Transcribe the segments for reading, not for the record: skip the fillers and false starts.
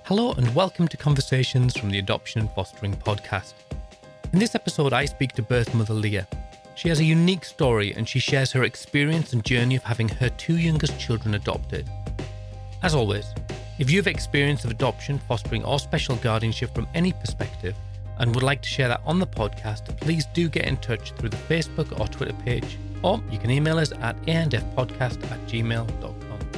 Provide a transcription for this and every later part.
Hello and welcome to Conversations from the Adoption and Fostering podcast. In this episode, I speak to birth mother Leah. She has a unique story and she shares her experience and journey of having her two youngest children adopted. As always, if you have experience of adoption, fostering or special guardianship from any perspective and would like to share that on the podcast, please do get in touch through the Facebook or Twitter page, or you can email us at andfpodcast@gmail.com.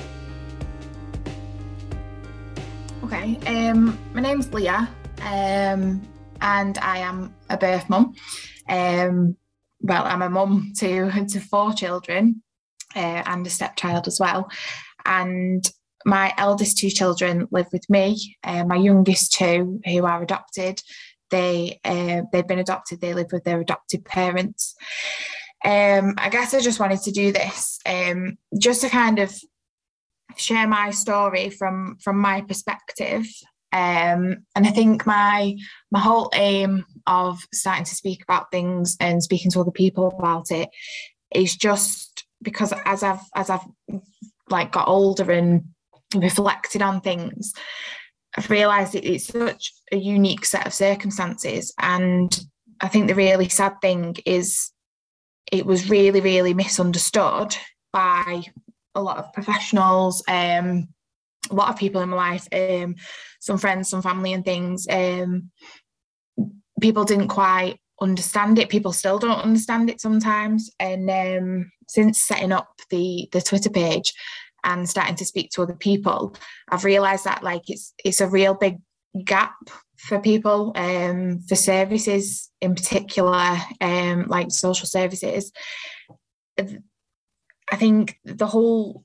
Okay, my name's Leah, and I am a birth mum. I'm a mum to four children and a stepchild as well. And my eldest two children live with me. My youngest two, who are adopted, they've been adopted. They live with their adopted parents. I guess I just wanted to do this just to kind of share my story from my perspective. And I think my whole aim of starting to speak about things and speaking to other people about it is just because as I've like got older and reflected on things, I've realised it's such a unique set of circumstances. And I think the really sad thing is it was really, really misunderstood by a lot of professionals, a lot of people in my life, some friends, some family and things. People didn't quite understand it. People still don't understand it sometimes. And since setting up the Twitter page and starting to speak to other people, I've realised that like it's a real big gap for people, for services in particular, like social services. I think the whole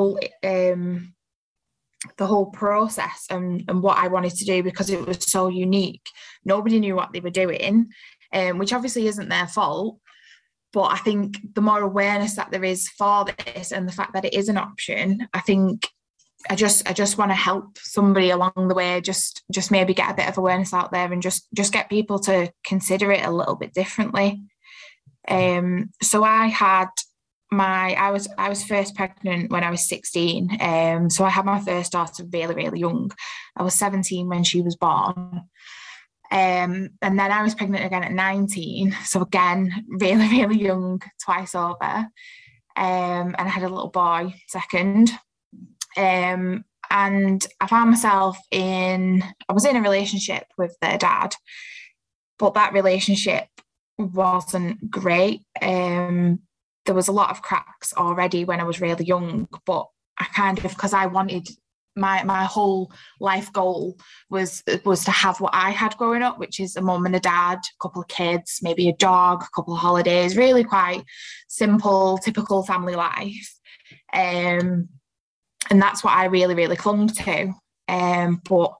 process and what I wanted to do, because it was so unique, nobody knew what they were doing, which obviously isn't their fault. But I think the more awareness that there is for this and the fact that it is an option, I think I just want to help somebody along the way, just maybe get a bit of awareness out there and just get people to consider it a little bit differently. So I was first pregnant when I was 16. So I had my first daughter really, really young. I was 17 when she was born. And then I was pregnant again at 19. So again, really, really young, twice over. And I had a little boy second. And I found myself I was in a relationship with their dad, but that relationship wasn't great. There was a lot of cracks already when I was really young, but I kind of, because I wanted my whole life goal was to have what I had growing up, which is a mum and a dad, a couple of kids, maybe a dog, a couple of holidays, really quite simple, typical family life. And that's what I really, really clung to. But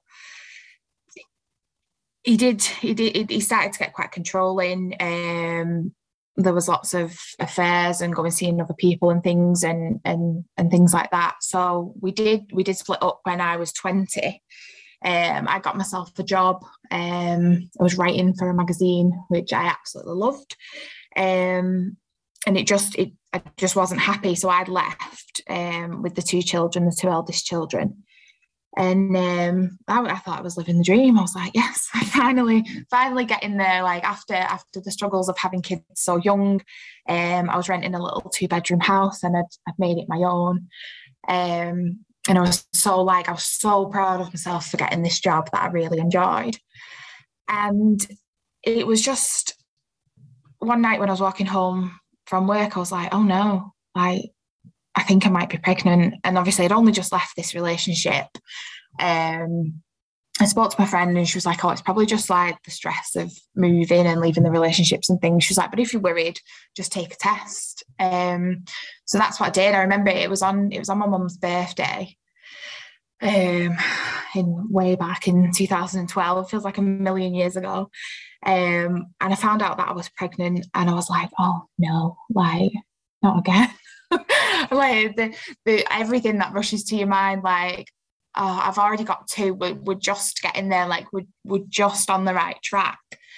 he started to get quite controlling. There was lots of affairs and going seeing other people and things and things like that. So we did split up when I was 20. I got myself a job. I was writing for a magazine, which I absolutely loved. And I just wasn't happy. So I'd left with the two children, the two eldest children. And I thought I was living the dream. I was like, yes, I finally getting there. Like after the struggles of having kids so young, I was renting a little 2-bedroom house and I'd made it my own. And I was so proud of myself for getting this job that I really enjoyed. And it was just one night when I was walking home from work, I was like, oh no, I think I might be pregnant. And obviously I'd only just left this relationship. I spoke to my friend and she was like, oh, it's probably just like the stress of moving and leaving the relationships and things. She was like, but if you're worried, just take a test. So that's what I did. I remember it was on my mum's birthday. Way back in 2012, feels like a million years ago. And I found out that I was pregnant and I was like, oh no, like not again. Like the everything that rushes to your mind, like, oh, I've already got two, we're just getting there, like we're just on the right track.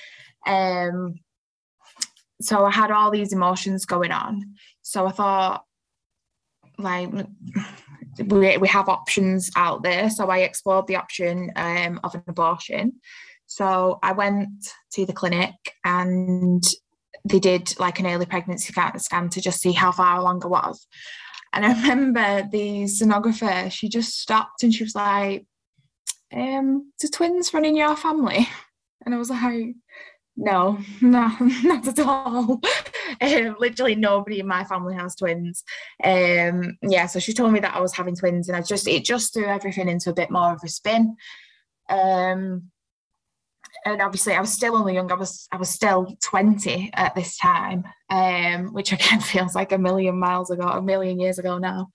So I had all these emotions going on. So I thought, like, we have options out there. So I explored the option of an abortion. So I went to the clinic and they did like an early pregnancy scan to just see how far along I was. And I remember the sonographer, she just stopped and she was like, do twins run in your family? And I was like, no, not at all. Literally nobody in my family has twins. So she told me that I was having twins, and it just threw everything into a bit more of a spin. And obviously I was still only young. I was still 20 at this time, which again feels like a million years ago now.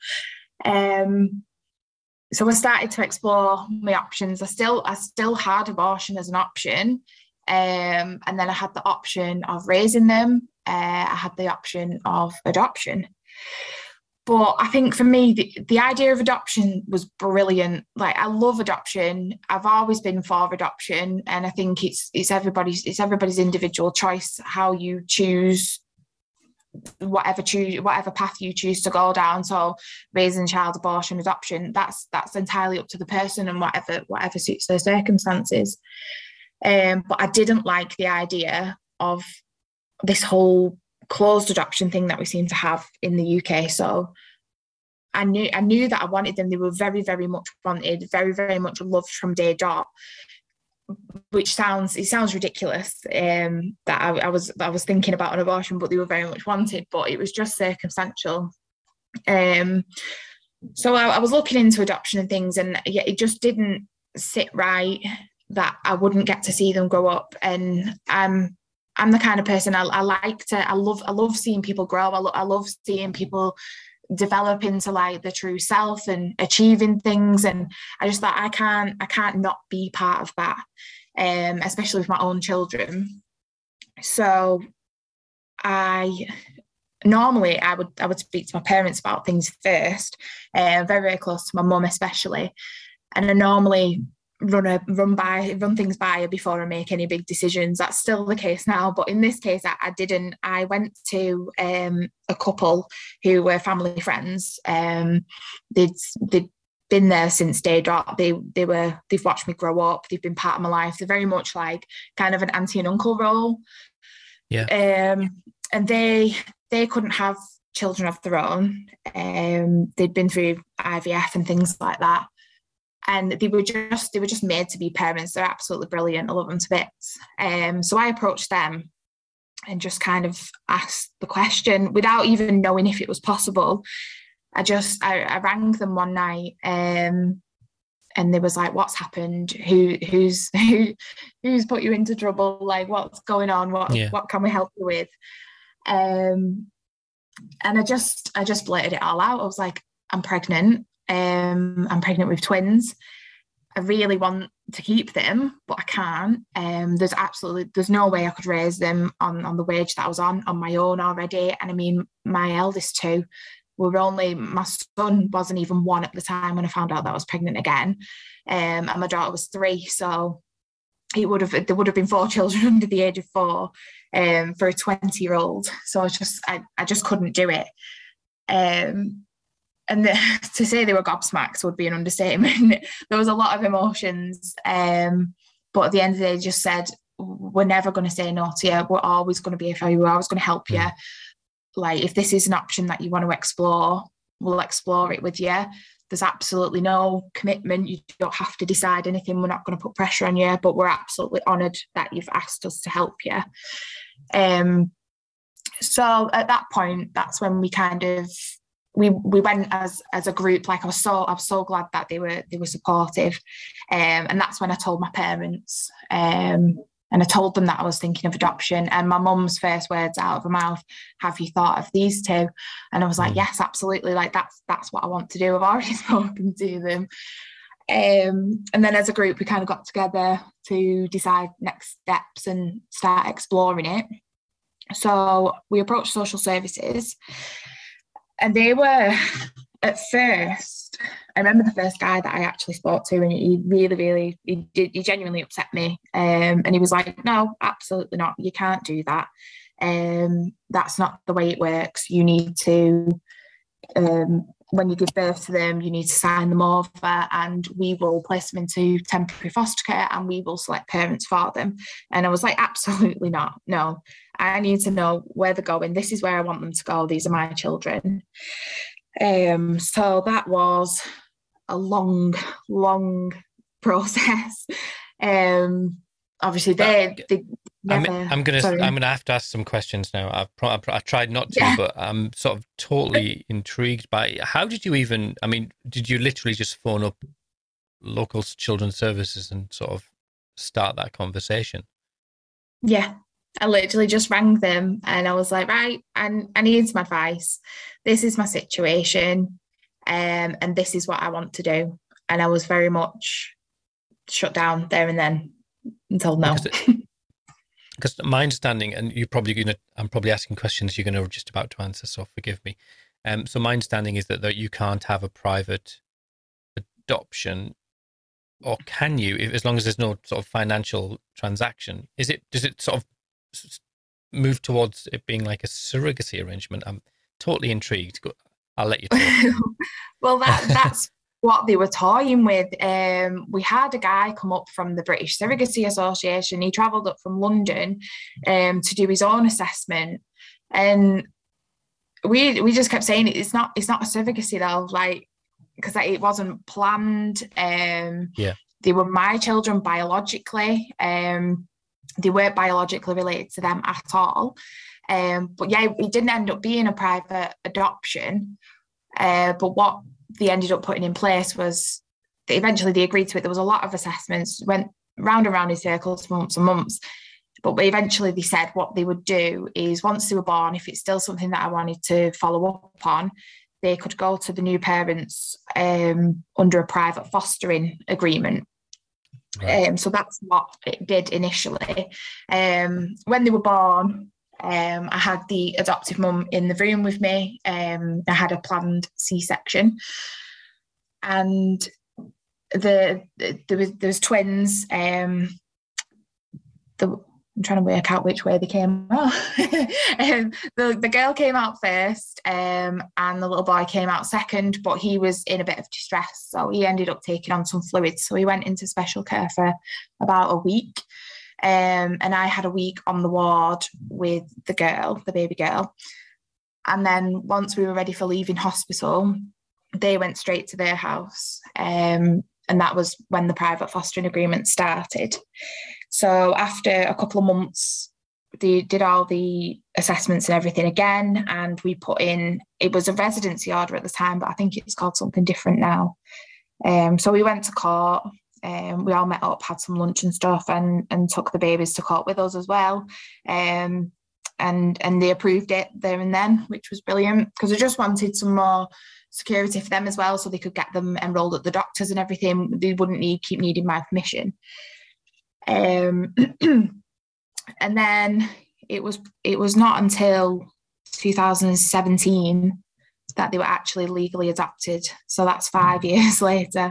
So I started to explore my options. I still had abortion as an option. And then I had the option of raising them. I had the option of adoption. But I think for me, the idea of adoption was brilliant. Like, I love adoption. I've always been for adoption. And I think it's everybody's individual choice how you choose whatever path you choose to go down. So raising a child, abortion, adoption, that's entirely up to the person and whatever suits their circumstances. But I didn't like the idea of this whole closed adoption thing that we seem to have in the UK. So I knew that I wanted them. They were very, very much wanted, very, very much loved from day dot. Which sounds ridiculous. That I was thinking about an abortion, but they were very much wanted. But it was just circumstantial. So I was looking into adoption and things, and it just didn't sit right that I wouldn't get to see them grow up. And I'm the kind of person I love seeing people grow. I love seeing people develop into like the true self and achieving things. And I just thought I can't not be part of that, especially with my own children. So I would speak to my parents about things first, very, very close to my mum especially. And I normally run things by her before I make any big decisions. That's still the case now, but in this case I didn't. I went to a couple who were family friends. They'd been there since day dot. They've watched me grow up. They've been part of my life. They're very much like kind of an auntie and uncle role. Yeah. And they couldn't have children of their own. They'd been through IVF and things like that. And they were just made to be parents. They're absolutely brilliant. I love them to bits. So I approached them and just kind of asked the question without even knowing if it was possible. I rang them one night, and they was like, "What's happened? Who's put you into trouble? Like, what's going on? What can we help you with?" And I just blurted it all out. I was like, "I'm pregnant. I'm pregnant with twins. I really want to keep them, but I can't. There's no way I could raise them on the wage that I was on my own already. And I mean, my eldest two my son wasn't even 1 at the time when I found out that I was pregnant again. And my daughter was 3. So there would have been 4 children under the age of 4 for a 20-year-old. So I just couldn't do it. And to say they were gobsmacked would be an understatement. There was a lot of emotions. But at the end of the day, they just said, we're never going to say no to you. We're always going to be here for you. We're always going to help you. Like, if this is an option that you want to explore, we'll explore it with you. There's absolutely no commitment. You don't have to decide anything. We're not going to put pressure on you, but we're absolutely honoured that you've asked us to help you. So at that point, that's when we kind of we went as a group. Like, I was so glad that they were supportive, and that's when I told my parents, and I told them that I was thinking of adoption. And my mum's first words out of her mouth, "Have you thought of these two?" And I was like, "Yes, absolutely. Like, that's what I want to do. I've already spoken to them." And then as a group, we kind of got together to decide next steps and start exploring it. So we approached social services. And they were, at first, I remember the first guy that I actually spoke to, and he really, he genuinely upset me. And he was like, "No, absolutely not. You can't do that. That's not the way it works. You need to when you give birth to them, you need to sign them over, and we will place them into temporary foster care and we will select parents for them. And I was like, absolutely not. No, I need to know where they're going. This is where I want them to go. These are my children. So that was a long process. Obviously, they never. I'm gonna have to ask some questions now. I tried not to, but I'm sort of totally intrigued by it. How did you even? I mean, did you literally just phone up local children's services and sort of start that conversation? Yeah, I literally just rang them and I was like, right, and I need some advice. This is my situation, and this is what I want to do. And I was very much shut down there and then and told no. Because my understanding, and I'm probably asking questions you're gonna just about to answer, so forgive me. So my understanding is that you can't have a private adoption, or can you, as long as there's no sort of financial transaction? Does it sort of move towards it being like a surrogacy arrangement? I'm totally intrigued. I'll let you talk. Well, that's what they were toying with. We had a guy come up from the British Surrogacy Association. He travelled up from London to do his own assessment, and we just kept saying it's not a surrogacy though, like, because it wasn't planned. They were my children biologically. They weren't biologically related to them at all. But yeah, it didn't end up being a private adoption. But what they ended up putting in place was eventually they agreed to it. There was a lot of assessments, went round and round in circles for months and months. But eventually they said what they would do is, once they were born, if it's still something that I wanted to follow up on, they could go to the new parents under a private fostering agreement. Right. So that's what it did initially. When they were born, I had the adoptive mum in the room with me. I had a planned C-section, and there was twins. I'm trying to work out which way they came out. The girl came out first, and the little boy came out second, but he was in a bit of distress, so he ended up taking on some fluids. So he went into special care for about a week. And I had a week on the ward with the baby girl. And then once we were ready for leaving hospital, they went straight to their house. And that was when the private fostering agreement started. So after a couple of months, they did all the assessments and everything again. And we put in, it was a residency order at the time, but I think it's called something different now. So we went to court. We all met up, had some lunch and stuff, and took the babies to court with us as well. And they approved it there and then, which was brilliant, because I just wanted some more security for them as well, so they could get them enrolled at the doctors and everything. They wouldn't keep needing my permission. And then it was not until 2017 that they were actually legally adopted. So that's 5 years later.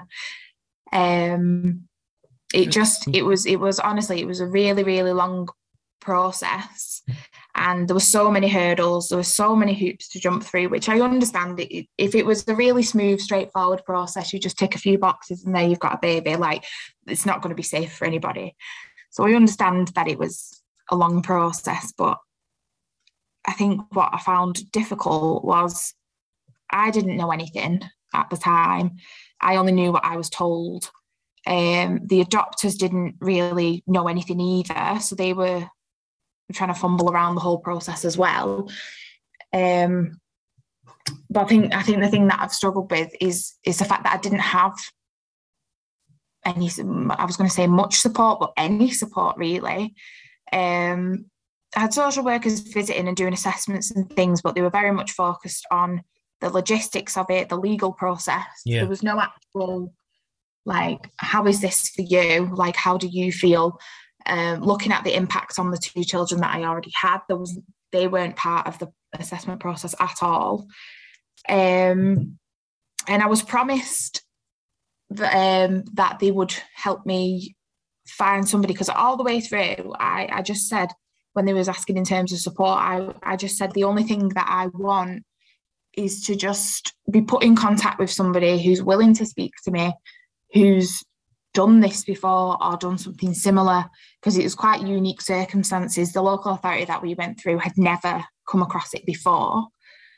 It was honestly, it was a really, really long process, and there were so many hurdles, there were so many hoops to jump through, which I understand. If it was a really smooth, straightforward process, you just tick a few boxes and there you've got a baby, like, it's not going to be safe for anybody. So I understand that it was a long process, but I think what I found difficult was I didn't know anything at the time. I only knew what I was told. The adopters didn't really know anything either, so they were trying to fumble around the whole process as well. But I think the thing that I've struggled with is the fact that I didn't have any, I was going to say much support, but any support really. I had social workers visiting and doing assessments and things, but they were very much focused on the logistics of it, the legal process. Yeah. There was no actual, like, how is this for you? Like, how do you feel? Looking at the impact on the two children that I already had, they weren't part of the assessment process at all. And I was promised that they would help me find somebody, because all the way through, I just said, when they was asking in terms of support, I just said the only thing that I want is to just be put in contact with somebody who's willing to speak to me, who's done this before or done something similar, because it was quite unique circumstances. The local authority that we went through had never come across it before.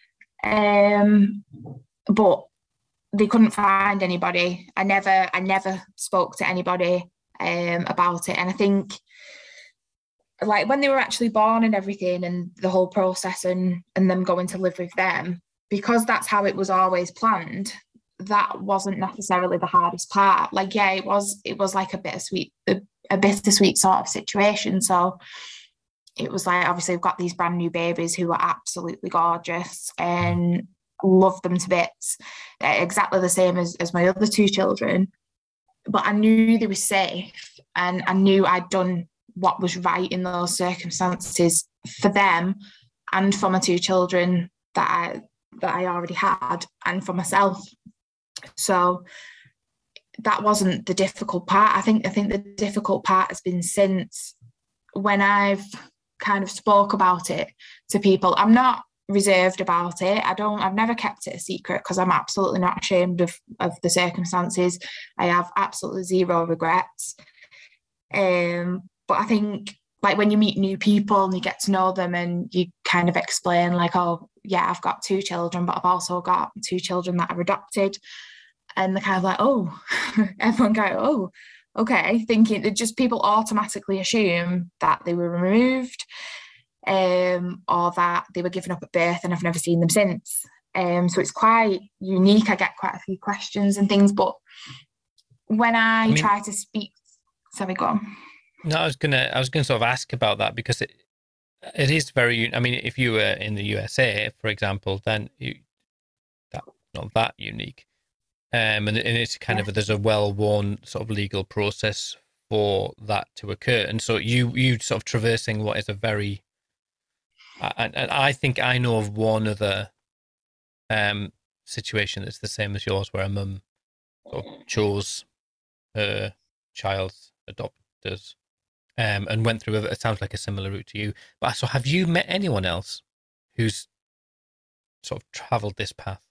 But they couldn't find anybody. I never spoke to anybody about it. And I think, like, when they were actually born and everything, and the whole process and them going to live with them, because that's how it was always planned, that wasn't necessarily the hardest part. Like, yeah, it was like a bittersweet sort of situation. So it was like, obviously we've got these brand new babies who are absolutely gorgeous and love them to bits, exactly the same as my other two children. But I knew they were safe, and I knew I'd done what was right in those circumstances for them and for my two children that I already had, and for myself. So that wasn't the difficult part. I think the difficult part has been since, when I've kind of spoke about it to people. I'm not reserved about it. I've never kept it a secret, because I'm absolutely not ashamed of the circumstances. I have absolutely zero regrets. But I think, like, when you meet new people and you get to know them and you kind of explain, like, oh yeah, I've got two children, but I've also got two children that are adopted, and they're kind of like, oh, everyone go, oh, okay, thinking that just people automatically assume that they were removed, or that they were given up at birth, and I've never seen them since. So it's quite unique. I get quite a few questions and things, but when I try to speak, sorry, go on. No, I was gonna sort of ask about that, because it is very. I mean, if you were in the USA, for example, then that's not that unique. And it's kind of, there's a well-worn sort of legal process for that to occur, and so you sort of traversing what is a very, and I think I know of one other situation that's the same as yours, where a mum sort of chose her child's adopters, and went through it sounds like a similar route to you. But so, have you met anyone else who's sort of travelled this path?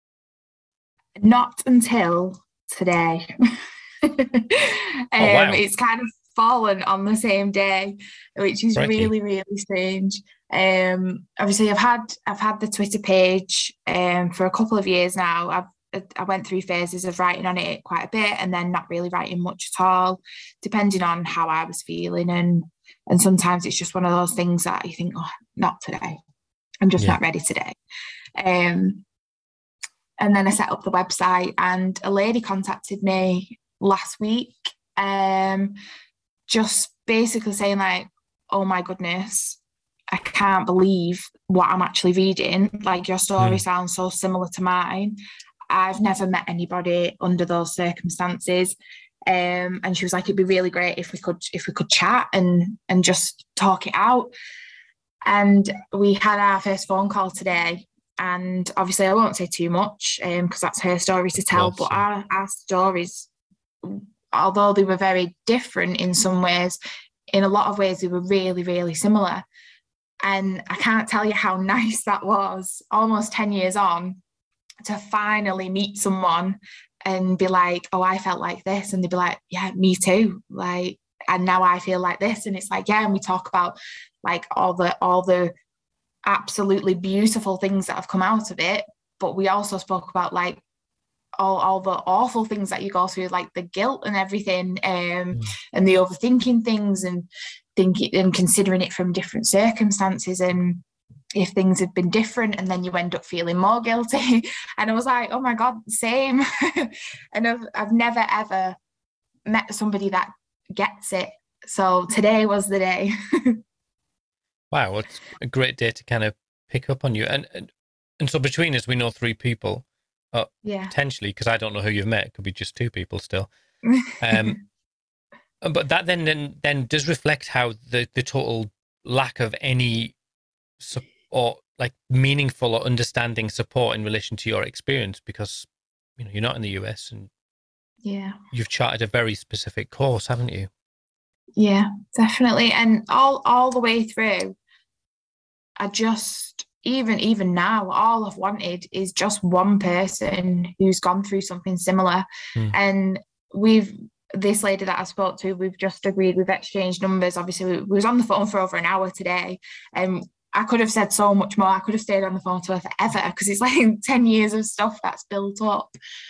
Not until today. Oh, wow. It's kind of fallen on the same day, which is really, really strange. Obviously, I've had the Twitter page for a couple of years now. I went through phases of writing on it quite a bit, and then not really writing much at all, depending on how I was feeling. And sometimes it's just one of those things that you think, oh, not today. I'm just not ready today. And then I set up the website, and a lady contacted me last week, just basically saying, like, oh my goodness, I can't believe what I'm actually reading. Like, your story sounds so similar to mine. I've never met anybody under those circumstances. And she was like, it'd be really great if we could chat and just talk it out. And we had our first phone call today. And obviously I won't say too much, because that's her story to tell. But our stories, although they were very different in some ways, in a lot of ways they were really, really similar. And I can't tell you how nice that was, almost 10 years on, to finally meet someone and be like, oh, I felt like this. And they'd be like, yeah, me too. Like, and now I feel like this. And it's like, yeah, and we talk about, like, all the absolutely beautiful things that have come out of it, but we also spoke about, like, all the awful things that you go through, like the guilt and everything, and the overthinking things, and thinking and considering it from different circumstances, and if things had been different, and then you end up feeling more guilty. And I was like, oh my God, same. And I've never ever met somebody that gets it. So today was the day. Wow, it's a great day to kind of pick up on you. And so between us, we know three people, potentially, because I don't know who you've met. It could be just two people still. But that then does reflect how the total lack of any or like meaningful or understanding support in relation to your experience, because you're not in the US, and you've charted a very specific course, haven't you? Yeah, definitely. And all the way through, I just even now, all I've wanted is just one person who's gone through something similar. Mm. And this lady that I spoke to, we've just agreed, we've exchanged numbers. Obviously, we was on the phone for over an hour today, and I could have said so much more. I could have stayed on the phone to her forever, because it's like 10 years of stuff that's built up.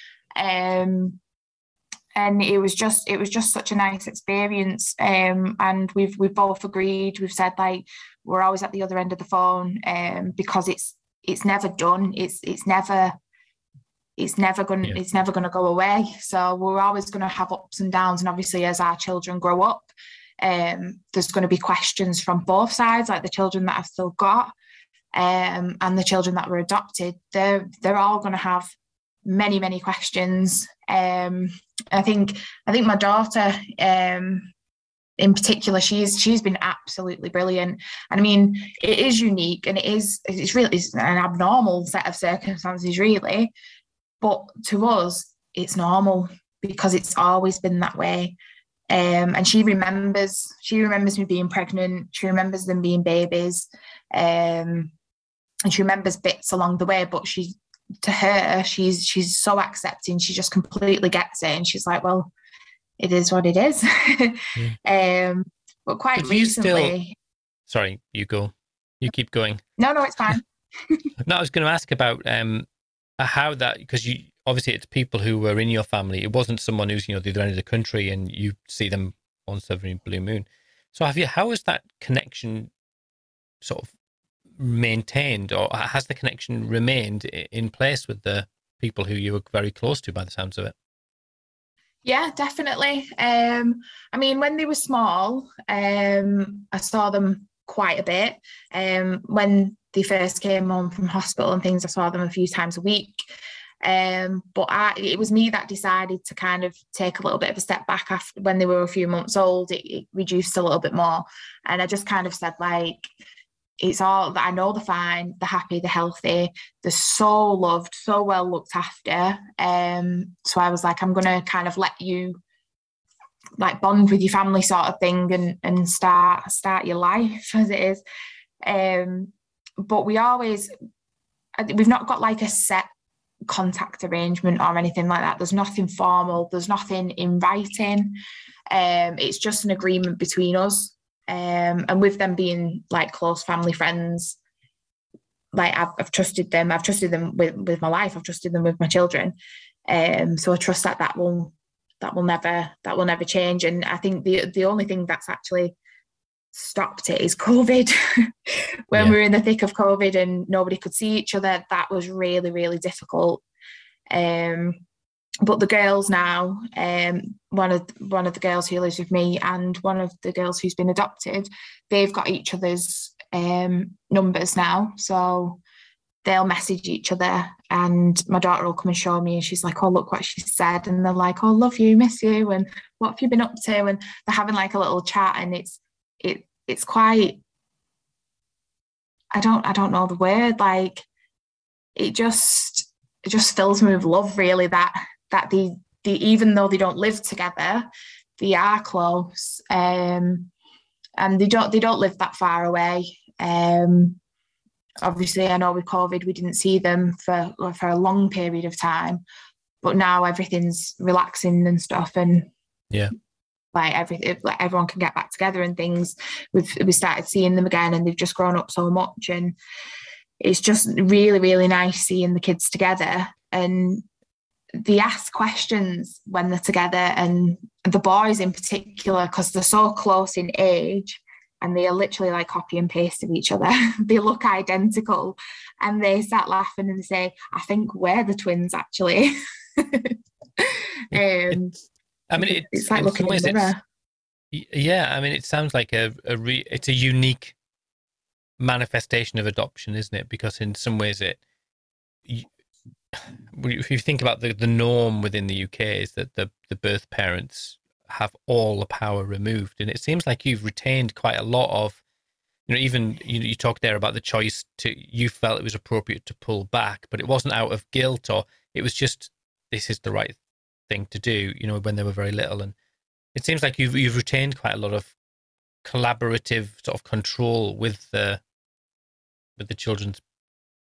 And it was just such a nice experience. And we've both agreed. We've said, like, we're always at the other end of the phone, because it's never done. It's never going to go away. So we're always going to have ups and downs. And obviously, as our children grow up, there's going to be questions from both sides, like the children that I've still got, and the children that were adopted. They're all going to have many, many questions. I think my daughter, in particular, she's been absolutely brilliant. And I mean, it is unique, and it's an abnormal set of circumstances, really. But to us, it's normal, because it's always been that way. And she remembers me being pregnant. She remembers them being babies, and she remembers bits along the way. But she's so accepting. She just completely gets it, and she's like, well, it is what it is. Yeah. But quite recently. Sorry, you go. You keep going. No, it's fine. No, I was going to ask about how that, because you obviously, it's people who were in your family. It wasn't someone who's the other end of the country, and you see them once every blue moon. So how has that connection sort of maintained, or has the connection remained in place with the people who you were very close to, by the sounds of it? Yeah, definitely. I mean, when they were small, I saw them quite a bit. When they first came home from hospital and things, I saw them a few times a week. But it was me that decided to kind of take a little bit of a step back after, when they were a few months old. It reduced a little bit more. And I just kind of said, like, it's all that I know, they're fine, they're happy, they're healthy, they're so loved, so well looked after. So I was like, I'm going to kind of let you, like, bond with your family sort of thing, and start your life as it is. But we've not got like a set contact arrangement or anything like that. There's nothing formal, there's nothing in writing. It's just an agreement between us. And with them being like close family friends, like I've trusted them with my life, I've trusted them with my children. So I trust that will never change. And I think the only thing that's actually stopped it is COVID. When we were in the thick of COVID and nobody could see each other, that was really, really difficult. But the girls now, one of the girls who lives with me and one of the girls who's been adopted, they've got each other's numbers now, so they'll message each other, and my daughter will come and show me, and she's like, oh, look what she said, and they're like, oh, love you, miss you, and what have you been up to, and they're having like a little chat, and it's quite, I don't know the word, like, it just fills me with love, really, that they even though they don't live together, they are close, and they don't live that far away. Obviously, I know with COVID we didn't see them for a long period of time, but now everything's relaxing and stuff, and like everyone can get back together and things. We started seeing them again, and they've just grown up so much, and it's just really, really nice seeing the kids together. And they ask questions when they're together, and the boys in particular, because they're so close in age, and they are literally like copy and paste of each other. They look identical, and they start laughing and they say, I think we're the twins, actually. It's like looking in the mirror. Yeah, I mean, it sounds like it's a unique manifestation of adoption, isn't it? Because in some ways if you think about the norm within the UK is that the birth parents have all the power removed, and it seems like you've retained quite a lot of, even you talked there about the choice you felt it was appropriate to pull back, but it wasn't out of guilt, or it was just, this is the right thing to do, when they were very little. And it seems like you've retained quite a lot of collaborative sort of control with the children's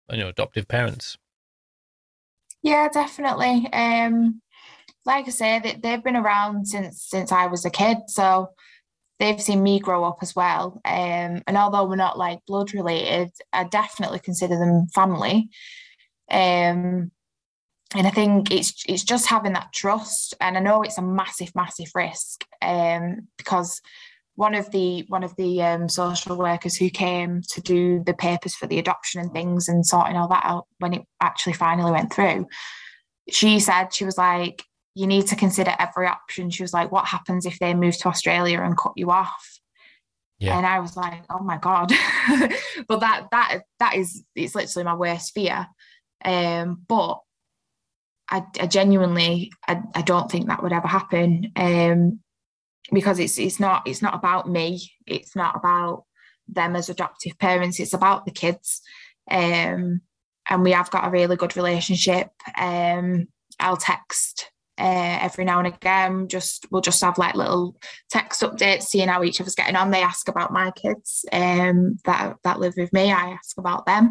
adoptive parents. Yeah, definitely. Like I say, they've been around since I was a kid, so they've seen me grow up as well. And although we're not like blood related, I definitely consider them family. Um, and I think it's just having that trust. And I know it's a massive, massive risk. Because one of the social workers who came to do the papers for the adoption and things and sorting all that out when it actually finally went through, she said, she was like, you need to consider every option. She was like, what happens if they move to Australia and cut you off? Yeah. And I was like, oh my God. But that is, it's literally my worst fear. But I genuinely, I don't think that would ever happen. Because it's not about me. It's not about them as adoptive parents. It's about the kids. And we have got a really good relationship. I'll text every now and again. We'll just have like little text updates, seeing how each of us getting on. They ask about my kids that live with me. I ask about them.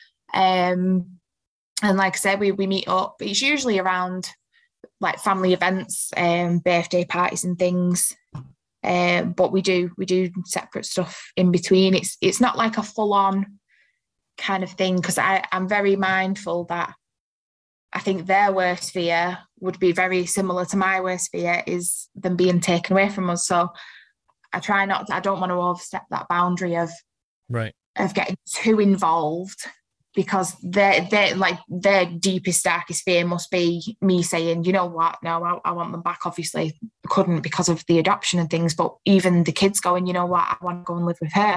And like I said, we meet up. It's usually around like family events, birthday parties and things. But we do separate stuff in between. It's not like a full-on kind of thing, because I'm very mindful that I think their worst fear would be very similar to my worst fear, is them being taken away from us. So I don't want to overstep that boundary of getting too involved, because their deepest, darkest fear must be me saying, you know what, no, I want them back. Obviously I couldn't because of the adoption and things, but even the kids going, you know what, I want to go and live with her.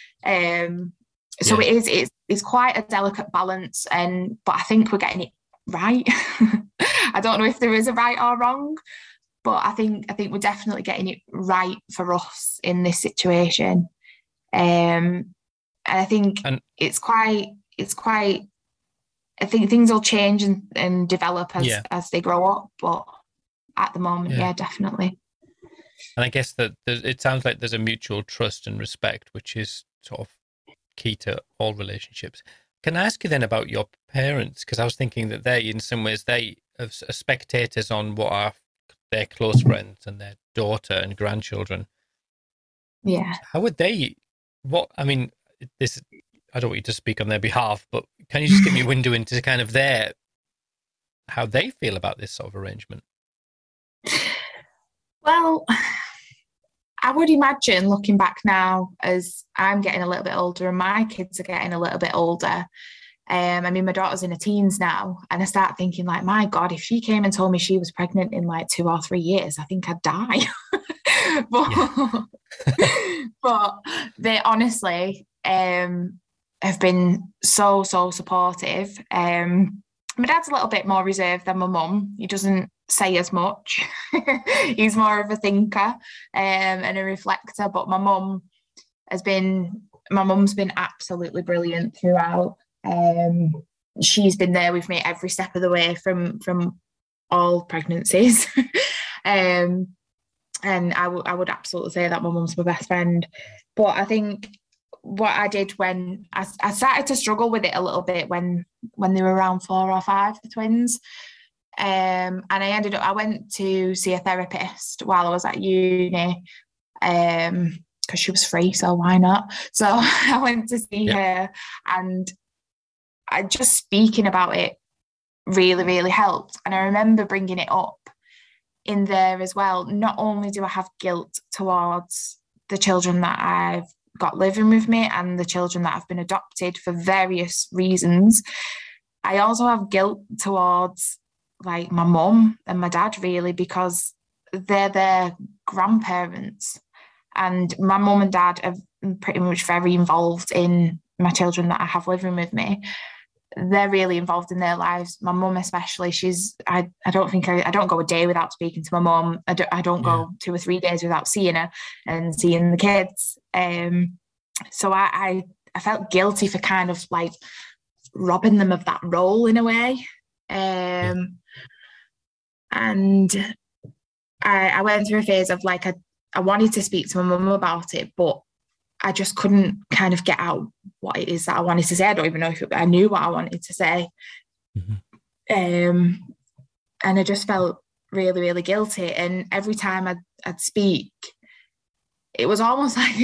So it's quite a delicate balance, but I think we're getting it right. I don't know if there is a right or wrong, but I think we're definitely getting it right for us in this situation. And I think it's quite I think things will change and develop as they grow up, but at the moment, definitely. And I guess that it sounds like there's a mutual trust and respect, which is sort of key to all relationships. Can I ask you then about your parents? Because I was thinking that they, in some ways, they are spectators on what are their close friends and their daughter and grandchildren. Yeah. How would they? I don't want you to speak on their behalf, but can you just give me a window into kind of how they feel about this sort of arrangement? Well, I would imagine, looking back now, as I'm getting a little bit older and my kids are getting a little bit older. My daughter's in her teens now, and I start thinking, like, my God, if she came and told me she was pregnant in like 2 or 3 years, I think I'd die. But they honestly have been so supportive. My dad's a little bit more reserved than my mum. He doesn't say as much. He's more of a thinker and a reflector. But my mum's been absolutely brilliant throughout. She's been there with me every step of the way from all pregnancies. And I would absolutely say that my mum's my best friend. But I think what I did when I started to struggle with it a little bit when they were around 4 or 5, the twins. And I went to see a therapist while I was at uni, because she was free, so why not? So I went to see her, and I just speaking about it really, really helped. And I remember bringing it up in there as well. Not only do I have guilt towards the children that I've got living with me and the children that have been adopted for various reasons, I also have guilt towards like my mum and my dad, really, because they're their grandparents, and my mum and dad are pretty much very involved in my children that I have living with me. They're really involved in their lives. My mum especially, I don't go a day without speaking to my mum. I don't go 2 or 3 days without seeing her and seeing the kids. So I felt guilty for kind of like robbing them of that role in a way. And I went through a phase of like, I wanted to speak to my mum about it, but I just couldn't kind of get out what it is that I wanted to say. I don't even know if I knew what I wanted to say. And I just felt really, really guilty. And every time I'd speak, it was almost like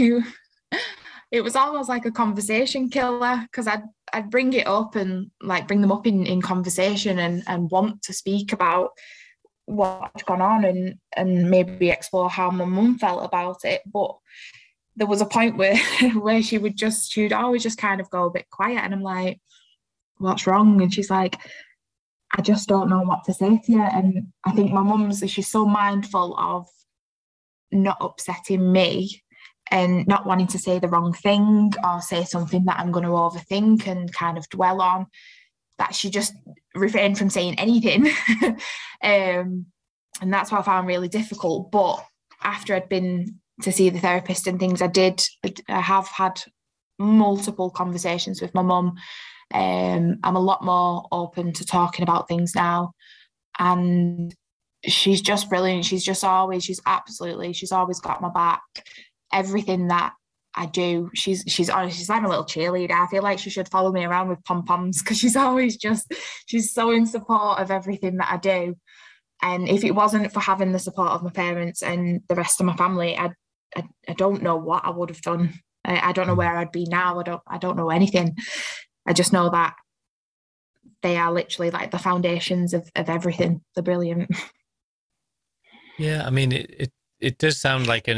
a conversation killer, because I'd bring it up and like bring them up in conversation and want to speak about what's gone on and maybe explore how my mum felt about it. But there was a point where she would always just kind of go a bit quiet, and I'm like, what's wrong? And she's like, I just don't know what to say to you. And I think my mum's, she's so mindful of not upsetting me and not wanting to say the wrong thing or say something that I'm going to overthink and kind of dwell on, that she just refrained from saying anything. And that's what I found really difficult. But after I'd been to see the therapist and things, I have had multiple conversations with my mum. I'm a lot more open to talking about things now. And she's just brilliant. She's always got my back. Everything that I do, she's like a little cheerleader. I feel like she should follow me around with pom-poms, because she's so in support of everything that I do. And if it wasn't for having the support of my parents and the rest of my family, I don't know what I would have done. I don't know where I'd be now. I don't know anything. I just know that they are literally like the foundations of everything. They're brilliant. Yeah, I mean, it does sound like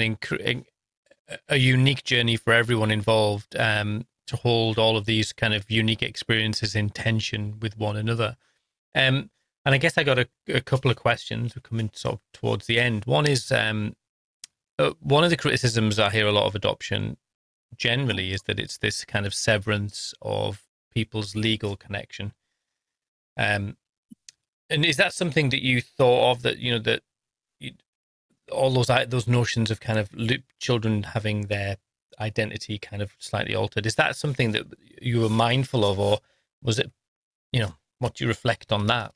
a unique journey for everyone involved, to hold all of these kind of unique experiences in tension with one another. And I guess I got a couple of questions. We're coming sort of towards the end. One is, one of the criticisms I hear a lot of adoption generally is that it's this kind of severance of people's legal connection. And is that something that you thought of, that, you know, that all those notions of kind of children having their identity kind of slightly altered, is that something that you were mindful of, or was it, you know, what do you reflect on that?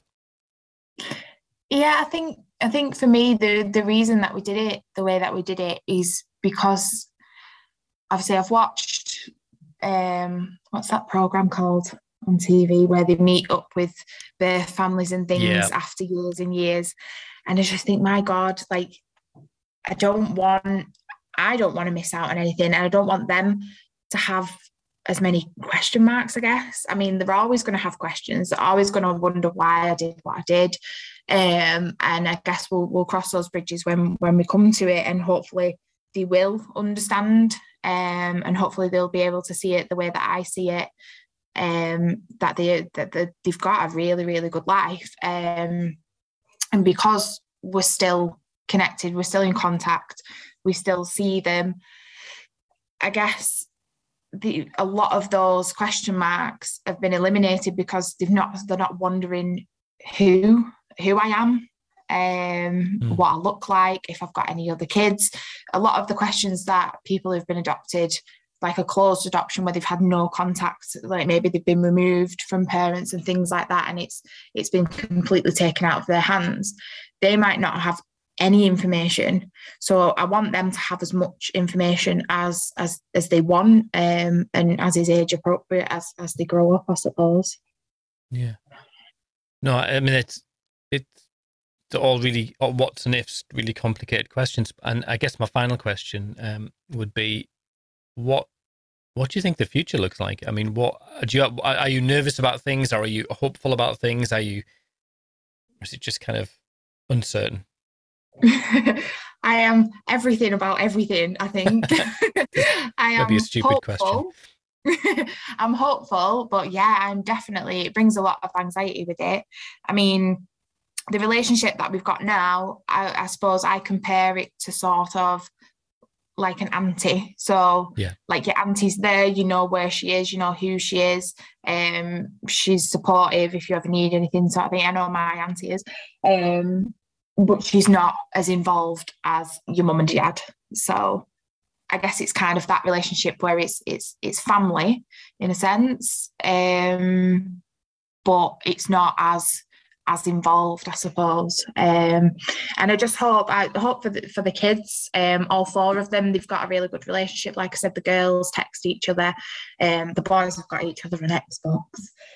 Yeah, I think for me, the reason that we did it the way that we did it is because obviously I've watched what's that program called on TV where they meet up with birth families and things after years and years, and I just think, my God, like, I don't want to miss out on anything, and I don't want them to have as many question marks, I guess. I mean, they're always going to have questions. They're always going to wonder why I did what I did. And I guess we'll cross those bridges when we come to it, and hopefully they will understand, and hopefully they'll be able to see it the way that I see it, that they've got a really, really good life. And because we're still connected, we're still in contact, we still see them, I guess a lot of those question marks have been eliminated, because they're not wondering who I am, what I look like, if I've got any other kids. A lot of the questions that people who've been adopted, like a closed adoption where they've had no contact, like maybe they've been removed from parents and things like that, and it's been completely taken out of their hands, they might not have any information. So I want them to have as much information as they want, and as is age appropriate as they grow up, I suppose. Yeah. No, I mean, it's all really what's and ifs, really complicated questions. And I guess my final question would be, what do you think the future looks like? I mean, are you nervous about things? Or are you hopeful about things? Or is it just kind of uncertain? I am everything about everything, I think. I am Maybe a stupid hopeful. Question. I'm hopeful, but yeah, it brings a lot of anxiety with it. I mean, the relationship that we've got now, I suppose I compare it to sort of like an auntie. So like your auntie's there, you know where she is, you know who she is. She's supportive if you ever need anything sort of thing. I know my auntie is. But she's not as involved as your mum and dad. So I guess it's kind of that relationship where it's family in a sense, but it's not as as involved, I suppose. And I just hope for the kids, all four of them, they've got a really good relationship. Like I said, the girls text each other, the boys have got each other an Xbox,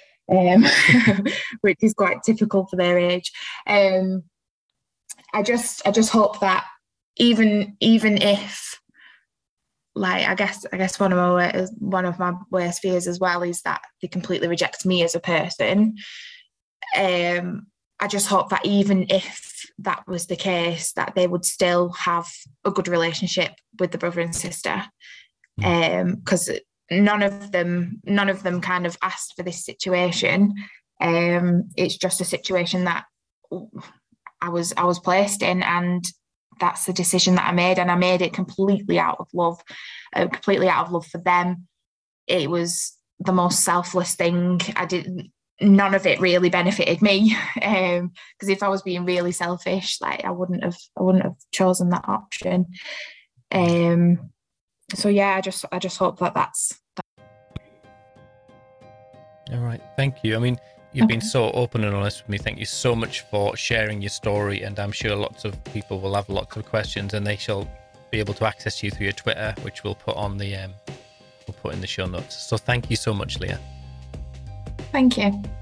which is quite typical for their age. I just hope that even if, like, I guess one of my worst fears as well is that they completely reject me as a person. I just hope that even if that was the case, that they would still have a good relationship with the brother and sister, because none of them kind of asked for this situation. It's just a situation that I was placed in, and that's the decision that I made, and I made it completely out of love for them. It was the most selfless thing. None of it really benefited me, because if I was being really selfish, like, I wouldn't have chosen that option. So yeah, I just hope that's that. All right, thank you. I mean, you've been so open and honest with me. Thank you so much for sharing your story, and I'm sure lots of people will have lots of questions, and they shall be able to access you through your Twitter, which we'll put on the we'll put in the show notes. So thank you so much, Leah. Thank you.